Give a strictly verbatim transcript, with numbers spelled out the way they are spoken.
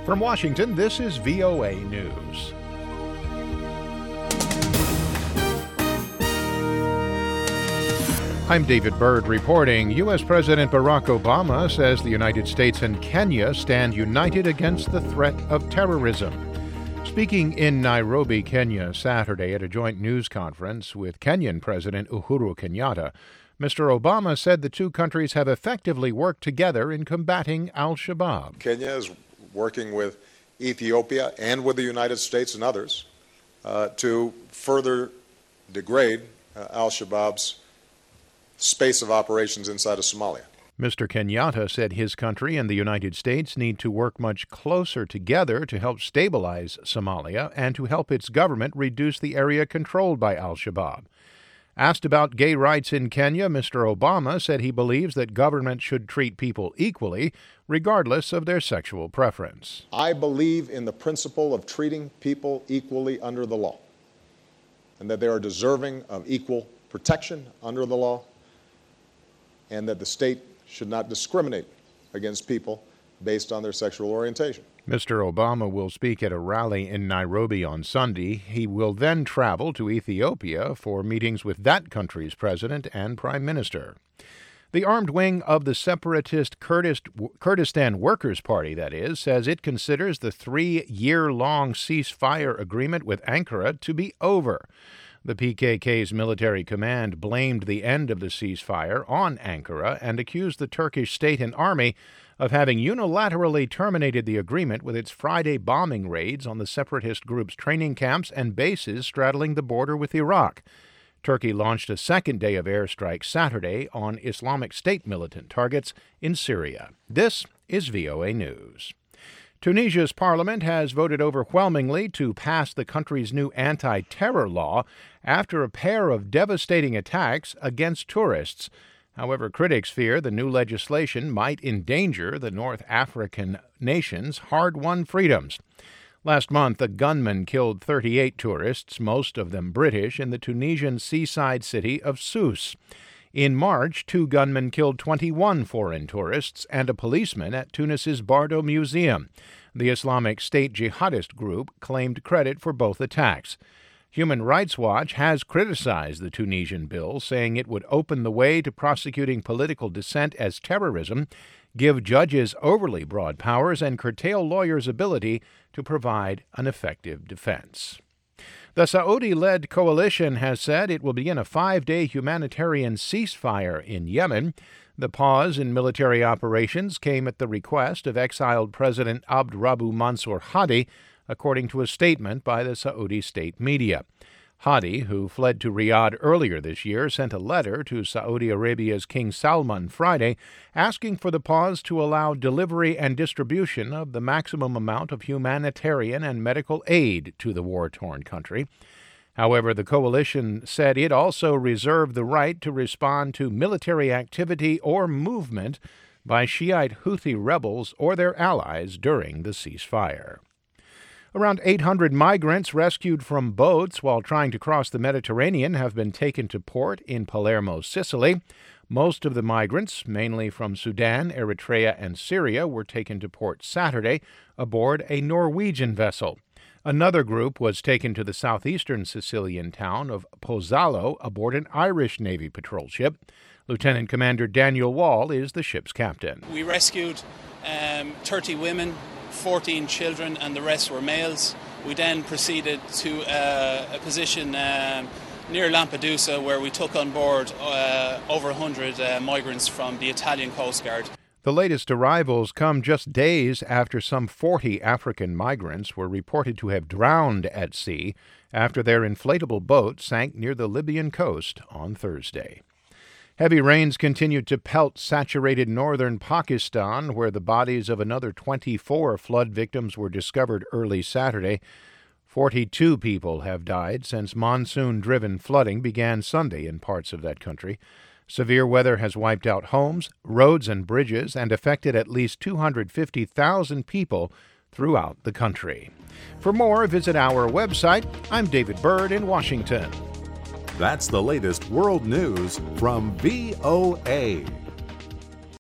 From Washington, this is V O A News. I'm David Byrd reporting. U S. President Barack Obama says the United States and Kenya stand united against the threat of terrorism. Speaking in Nairobi, Kenya, Saturday at a joint news conference with Kenyan President Uhuru Kenyatta, Mister Obama said the two countries have effectively worked together in combating al-Shabaab. Kenya is working with Ethiopia and with the United States and others uh, to further degrade uh, al-Shabaab's space of operations inside of Somalia. Mister Kenyatta said his country and the United States need to work much closer together to help stabilize Somalia and to help its government reduce the area controlled by al-Shabaab. Asked about gay rights in Kenya, Mister Obama said he believes that government should treat people equally, regardless of their sexual preference. I believe in the principle of treating people equally under the law, and that they are deserving of equal protection under the law, and that the state should not discriminate against people based on their sexual orientation. Mister Obama will speak at a rally in Nairobi on Sunday. He will then travel to Ethiopia for meetings with that country's president and prime minister. The armed wing of the separatist Kurdistan Workers' Party, that is, says it considers the three-year-long ceasefire agreement with Ankara to be over. The P K K's military command blamed the end of the ceasefire on Ankara and accused the Turkish state and army of having unilaterally terminated the agreement with its Friday bombing raids on the separatist group's training camps and bases straddling the border with Iraq. Turkey launched a second day of airstrikes Saturday on Islamic State militant targets in Syria. This is V O A News. Tunisia's parliament has voted overwhelmingly to pass the country's new anti-terror law after a pair of devastating attacks against tourists. However, critics fear the new legislation might endanger the North African nation's hard-won freedoms. Last month, a gunman killed thirty-eight tourists, most of them British, in the Tunisian seaside city of Sousse. In March, two gunmen killed twenty-one foreign tourists and a policeman at Tunis's Bardo Museum. The Islamic State jihadist group claimed credit for both attacks. Human Rights Watch has criticized the Tunisian bill, saying it would open the way to prosecuting political dissent as terrorism, give judges overly broad powers, and curtail lawyers' ability to provide an effective defense. The Saudi-led coalition has said it will begin a five-day humanitarian ceasefire in Yemen. The pause in military operations came at the request of exiled President Abd Rabbu Mansur Hadi, according to a statement by the Saudi state media. Hadi, who fled to Riyadh earlier this year, sent a letter to Saudi Arabia's King Salman Friday asking for the pause to allow delivery and distribution of the maximum amount of humanitarian and medical aid to the war-torn country. However, the coalition said it also reserved the right to respond to military activity or movement by Shiite Houthi rebels or their allies during the ceasefire. Around eight hundred migrants rescued from boats while trying to cross the Mediterranean have been taken to port in Palermo, Sicily. Most of the migrants, mainly from Sudan, Eritrea, and Syria, were taken to port Saturday aboard a Norwegian vessel. Another group was taken to the southeastern Sicilian town of Pozzallo aboard an Irish Navy patrol ship. Lieutenant Commander Daniel Wall is the ship's captain. We rescued um, thirty women, fourteen children, and the rest were males. We then proceeded to uh, a position um, near Lampedusa where we took on board uh, over one hundred uh, migrants from the Italian Coast Guard. The latest arrivals come just days after some forty African migrants were reported to have drowned at sea after their inflatable boat sank near the Libyan coast on Thursday. Heavy rains continued to pelt saturated northern Pakistan, where the bodies of another twenty-four flood victims were discovered early Saturday. forty-two people have died since monsoon-driven flooding began Sunday in parts of that country. Severe weather has wiped out homes, roads, and bridges and affected at least two hundred fifty thousand people throughout the country. For more, visit our website. I'm David Byrd in Washington. That's the latest world news from V O A.